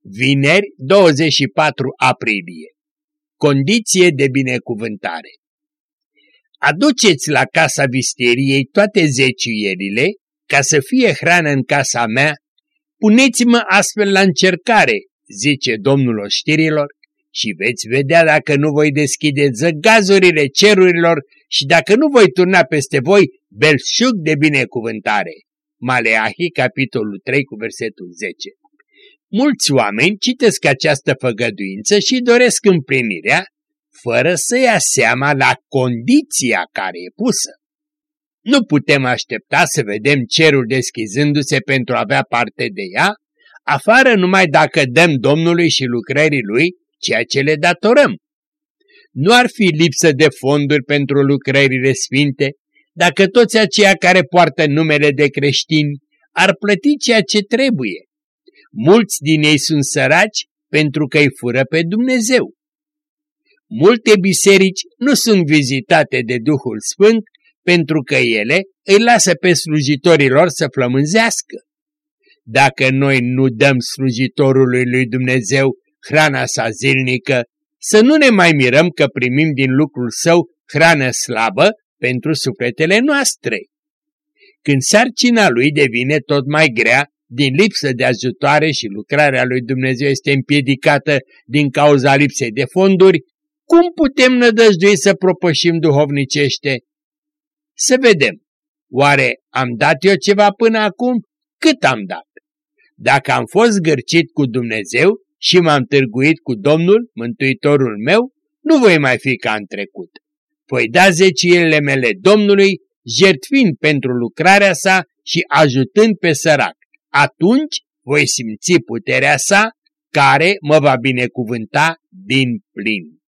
Vineri, 24 aprilie. Condiție de binecuvântare. Aduceți la casa visteriei toate zeciuierile, ca să fie hrană în casa mea, puneți-mă astfel la încercare, zice Domnul oștirilor, și veți vedea dacă nu voi deschide zăgazurile cerurilor și dacă nu voi turna peste voi belșug de binecuvântare. Maleahi, capitolul 3, cu versetul 10. Mulți oameni citesc această făgăduință și doresc împlinirea, fără să ia seama la condiția care e pusă. Nu putem aștepta să vedem cerul deschizându-se pentru a avea parte de ea, afară numai dacă dăm Domnului și lucrării Lui ceea ce le datorăm. Nu ar fi lipsă de fonduri pentru lucrările sfinte, dacă toți aceia care poartă numele de creștini ar plăti ceea ce trebuie. Mulți din ei sunt săraci pentru că îi fură pe Dumnezeu. Multe biserici nu sunt vizitate de Duhul Sfânt pentru că ele îi lasă pe slujitorii lor să flămânzească. Dacă noi nu dăm slujitorului lui Dumnezeu hrana sa zilnică, să nu ne mai mirăm că primim din lucrul său hrană slabă pentru sufletele noastre. Când sarcina lui devine tot mai grea, din lipsă de ajutoare și lucrarea lui Dumnezeu este împiedicată din cauza lipsei de fonduri, cum putem nădăjdui să propășim duhovnicește? Să vedem, oare am dat eu ceva până acum? Cât am dat? Dacă am fost gârcit cu Dumnezeu și m-am târguit cu Domnul, Mântuitorul meu, nu voi mai fi ca în trecut. Voi da zeciuielile mele Domnului, jertfind pentru lucrarea sa și ajutând pe sărac. Atunci voi simți puterea sa, care mă va binecuvânta din plin.